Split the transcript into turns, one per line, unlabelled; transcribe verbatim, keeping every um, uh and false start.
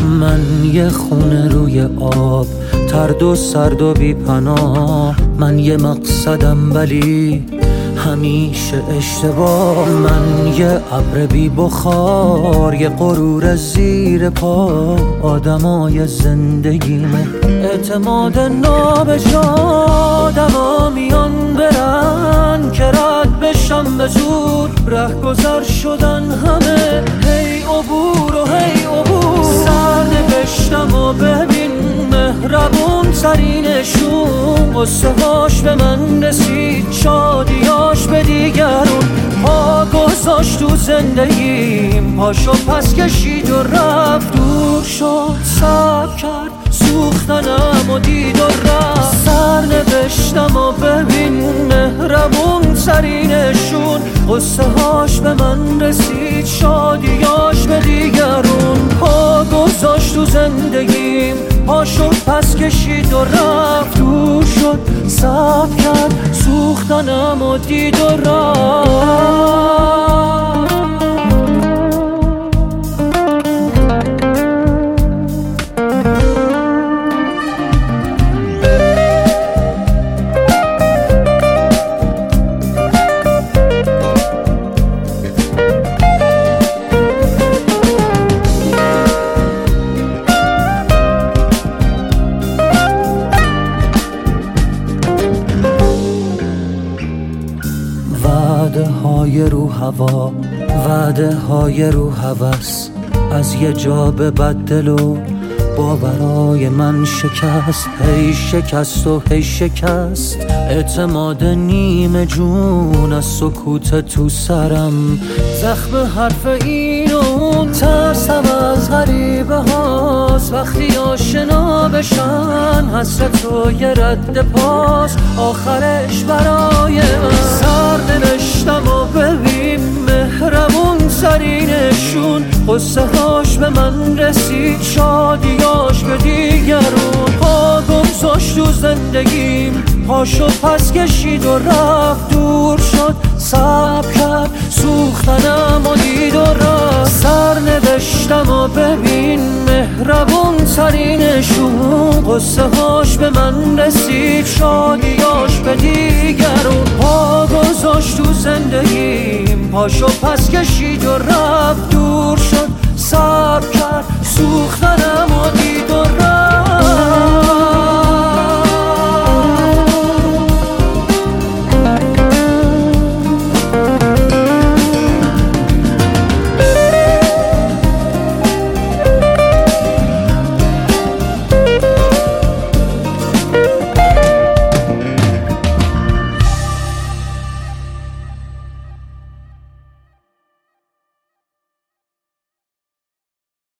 من یه خونه روی آب، ترد و سرد و بی پناه. من یه مقصدم ولی همیشه اشتباه. من یه ابر بی بخار، یه غرور زیر پا. آدمای زندگیمه اعتماد نابجا. آدما میان برن که رد بشم به زود، رهگذر شدن همه. هی عبور و هی عبور، سرنوشتم و ببین مهربون ترینشون. قصه هاش به من رسید، شادیاش به دیگرون. پا گذاشت تو زندگیم، پاشو پس کشید و رفت. دور شد، صبر کرد، سوختنم و دید و رفت. سرنوشتم و ببین مهربون ترینشون. قصه هاش به من رسید، شادیاش به دیگرون. پا گذاشت تو زندگیم، پاشو پس کشید و رفت. دور شد، صبر کرد، سوختنم و دید و رفت. وعده های رو هوا، وعده های رو هوس. از یه جا به بدل و باورای من شکست. هی شکست و هی شکست، اعتماد نیمه جون. از سکوت تو سرم زخم حرف این و اون. ترسم از غریبه هاست وقتی آشنا بشن. حسرت و یه رد پاس آخرش برای من. سرنوشتم و ببین مهربون ترینشون. قصه هاش به من رسید، شادیاش به دیگرون. پا گذاشت تو زندگیم، پاشو پس کشید و رفت. دور شد، صبر کرد، سوختنم و دید و رفت. سرنوشتم و ببین مهربون ترینشون. قصه هاش به من رسید، شادیاش به دیگرون. پا گذاشت تو زندگیم، پاشو پس کشید و رفت. دور شد، صبر کرد، سوختنم